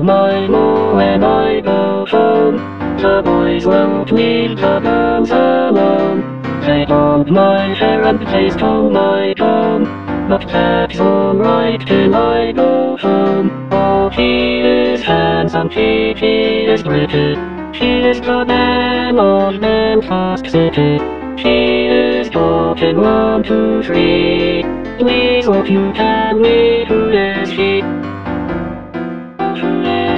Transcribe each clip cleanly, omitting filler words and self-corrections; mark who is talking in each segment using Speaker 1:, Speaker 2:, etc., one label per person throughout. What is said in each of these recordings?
Speaker 1: tell my mom when I go home. The boys won't leave the girls alone. They hold my hair and taste on my comb. But that's alright till I go home. Oh, he is handsome, he is pretty. He is the man of Belfast City. He is talking 1, 2, 3. Please won't you tell me who is he? Who is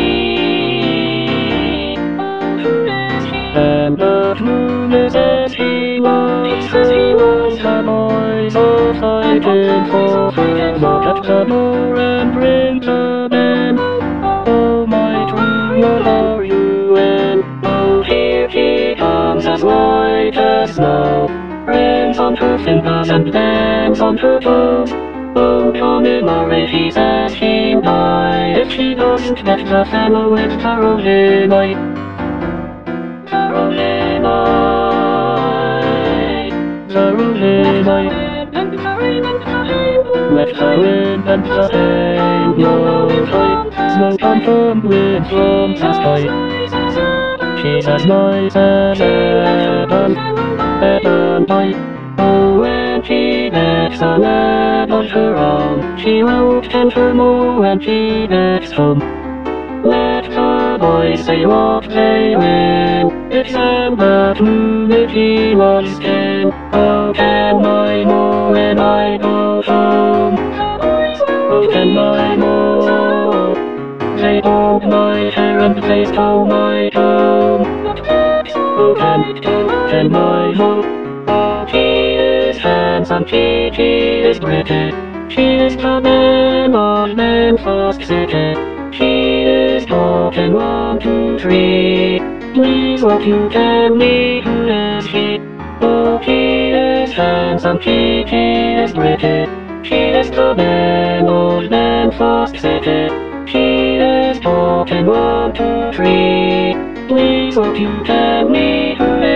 Speaker 1: he? Who is he? And the moon is as he was. The boys all fighting for her. Look at the door and ring the bell. Oh my true, what are you in? Oh, here he comes as white as snow. Rings on her fingers and bangs on her toes. Oh, Connie Murray, he says he'll die if she doesn't get the fellow with Caroline. Caroline, Caroline. Let her in and the pain blow high. Smoke and tumbling from the sky. She's as nice as heaven pie. Oh, when she gets a lad on her own, she won't tend her more when she gets home. Let the boys say what they will, it's them that moon if he was king. Oh, can my more when I go home? Oh, can my more? They hold my hair and they stole my comb. Oh, can my more? Oh, he is handsome, he is pretty. She is the man of Belfast City. She is talking 1, 2, 3. Please won't you tell me who is he? Oh, he is handsome, he is pretty. She is the man of Belfast City. She is talking 1, 2, 3. Please won't you tell me who is he?